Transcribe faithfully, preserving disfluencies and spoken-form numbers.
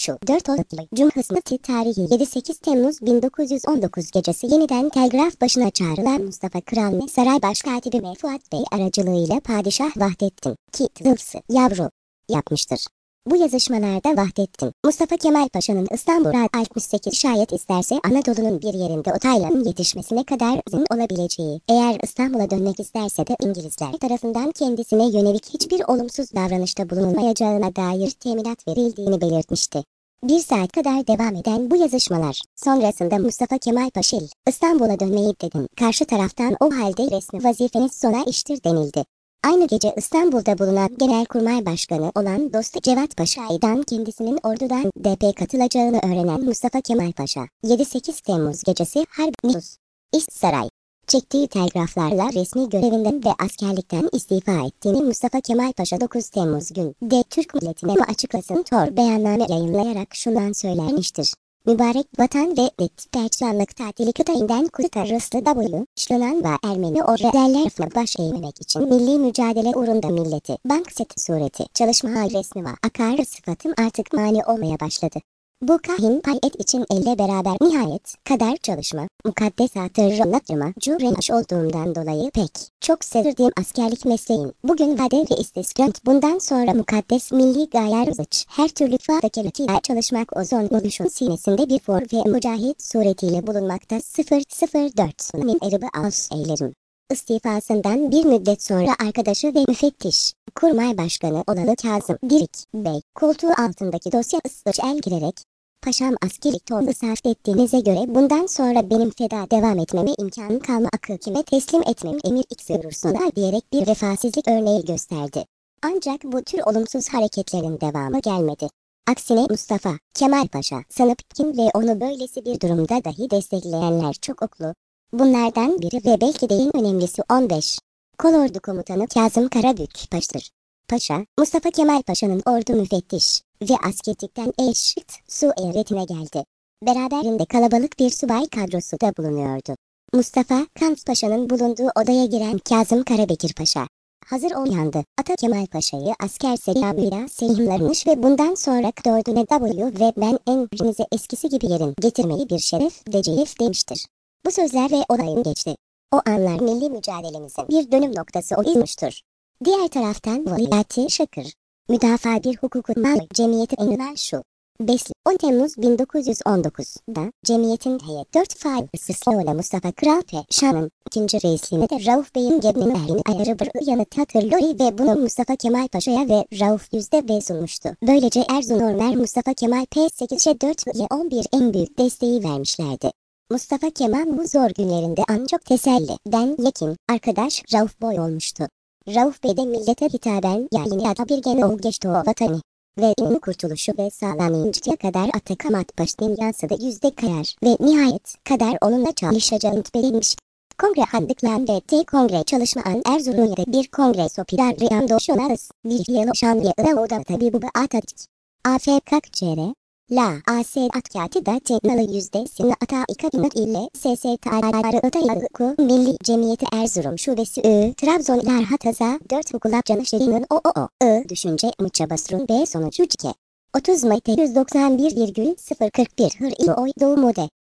şu dört Ocaklı Cumhuriyeti tarihi yedi sekiz Temmuz bin dokuz yüz on dokuz gecesi yeniden telgraf başına çağrılan Mustafa Kral ve Saray Başkatibi M. Fuat Bey aracılığıyla Padişah Vahdettin ki Tılsı yavru yapmıştır. Bu yazışmalarda Vahdettin, Mustafa Kemal Paşa'nın İstanbul'a altmış sekiz şayet isterse Anadolu'nun bir yerinde otaylanın yetişmesine kadar uzun olabileceği, eğer İstanbul'a dönmek isterse de İngilizler tarafından kendisine yönelik hiçbir olumsuz davranışta bulunulmayacağına dair teminat verildiğini belirtmişti. Bir saat kadar devam eden bu yazışmalar sonrasında Mustafa Kemal Paşa İstanbul'a dönmeyi dedim. Karşı taraftan o halde resmi vazifeniz sona iştir denildi. Aynı gece İstanbul'da bulunan Genelkurmay Başkanı olan dostu Cevat Paşa'dan kendisinin ordudan D P katılacağını öğrenen Mustafa Kemal Paşa, yedi sekiz Temmuz gecesi Harp News, İst Saray, çektiği telgraflarla resmi görevinden ve askerlikten istifa ettiğini Mustafa Kemal Paşa dokuz Temmuz gün de Türk milletine bu açıklasın tor beyanname yayınlayarak şundan söylenmiştir. Mübarek vatan ve millet perçanlık tatili kıtayından kutu Ruslı W, Şlınan ve Ermeni orderler baş eğmemek için milli mücadele uğrunda milleti, bankset sureti, çalışma hal resmi ve akar sıfatım artık mani olmaya başladı. Bu kahin pay et için elle beraber nihayet kadar çalışma, mukaddesatı anlatırma, cürenaş olduğumdan dolayı pek çok sevdiğim askerlik mesleğim. Bugün vade ve istiskrant bundan sonra mukaddes milli gayer uzıç. Her türlü fadakiyle çalışmak o zon oluşun sinesinde bir for ve mücahit suretiyle bulunmakta sıfır sıfır dört min eribı az eylerim. İstifasından bir müddet sonra arkadaşı ve müfettiş, kurmay başkanı olalı Kazım Girik Bey, koltuğu altındaki dosya ıslıç el girerek, Paşam askerlik tonu sarf ettiğinize göre bundan sonra benim feda devam etmeme imkanı kalma akıl kime teslim etmem emir x buyursunlar diyerek bir vefasızlık örneği gösterdi. Ancak bu tür olumsuz hareketlerin devamı gelmedi. Aksine Mustafa Kemal Paşa sanıp kim ve onu böylesi bir durumda dahi destekleyenler çok oklu. Bunlardan biri ve belki de en önemlisi on beş. Kolordu Komutanı Kazım Karabük Paşa'dır. Paşa, Mustafa Kemal Paşa'nın ordu müfettiş ve askerlikten eşit su eyretine geldi. Beraberinde kalabalık bir subay kadrosu da bulunuyordu. Mustafa, Kant Paşa'nın bulunduğu odaya giren Kazım Karabekir Paşa, hazır olyandı. Ata Kemal Paşa'yı asker selamıyla selamlarmış ve bundan sonra dördüne W ve ben emrinize eskisi gibi yerin getirmeyi bir şeref deceyif demiştir. Bu sözler ve olayın geçti. O anlar milli mücadelemizin bir dönüm noktası olmuştur. Diğer taraftan Valiyati Şakır, müdafaa bir hukukun mal cemiyeti enilen şu. beş on Temmuz bin dokuz yüz on dokuz'da cemiyetin heyet dört faizlisiyle Mustafa Kral Paşa'nın ikinci reisliğine de Rauf Bey'in gebinin ehlini ayarı bir yanıt hatırlıyor ve bunu Mustafa Kemal Paşa'ya ve Rauf Yüzde Bey sunmuştu. Böylece Erzurumlar Mustafa Kemal P sekiz'e dört ve on bir en büyük desteği vermişlerdi. Mustafa Kemal bu zor günlerinde ancak teselliden yekin arkadaş Rauf Bey olmuştu. Rauf Bey de millete hitaben yayını ata bir gene ol geçti o vatanı ve ünlü kurtuluşu ve sağlamıncıya kadar Atakamat başının yansıdı yüzde kayar ve nihayet kadar onunla çalışacağını belirmiş. Kongre handıklan ve te kongre çalışma an Erzurum'da bir kongre sopidar riyam doşonarız. Bir yıl şanlıya ıla oda tabi bu atadik. A F kakçere. La A S atkati da tenalı yüzde sini ata ikadinat ile S S tararı ıtayarıku Milli Cemiyeti Erzurum Şubesi Ü Trabzon Larhataza dört Mukulab Canışeri'nin o o o Ü düşünce mıçabasrun B sonucu cike. otuz Mayıs yüz doksan bir virgül sıfır kırk bir Hır İl Oy Doğu Mode.